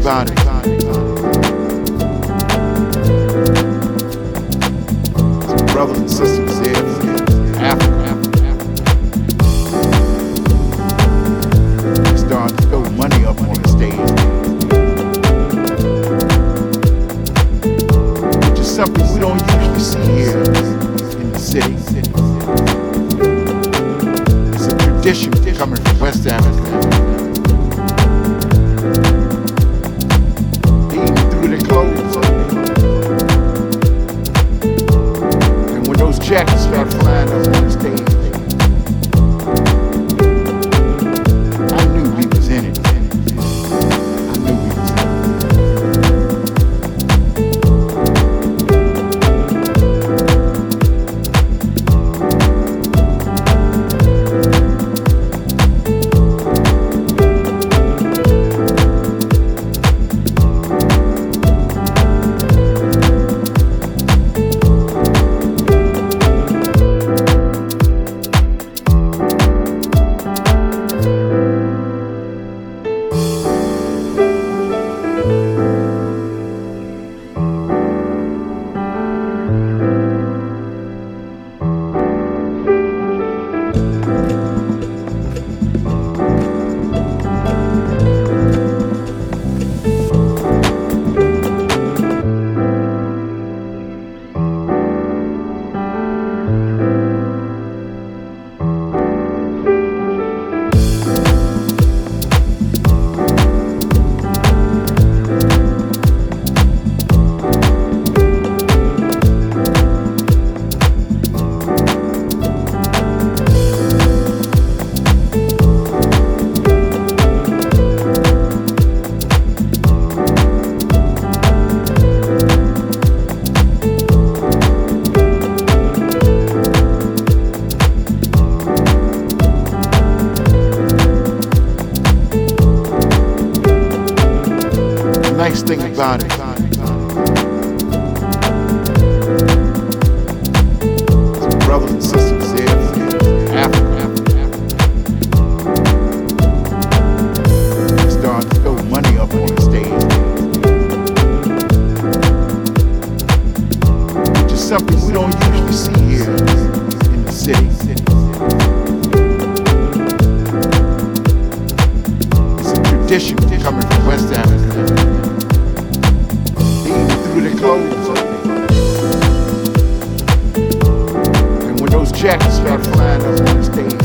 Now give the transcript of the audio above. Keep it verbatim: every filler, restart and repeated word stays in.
about it. Some brothers and sisters here from Africa start to throw money up on the stage, which is something we don't usually see here in the city. It's a tradition coming from West Africa. Checks start flying up on the stage. I knew we was in it. I knew we was in nice thing about it. Some brothers and sisters here from Africa start to throw money up on the stage, which is something we don't usually see here in the city. It's a tradition coming from West Africa. Through the clothes, and when those jackets start flying up on the stage,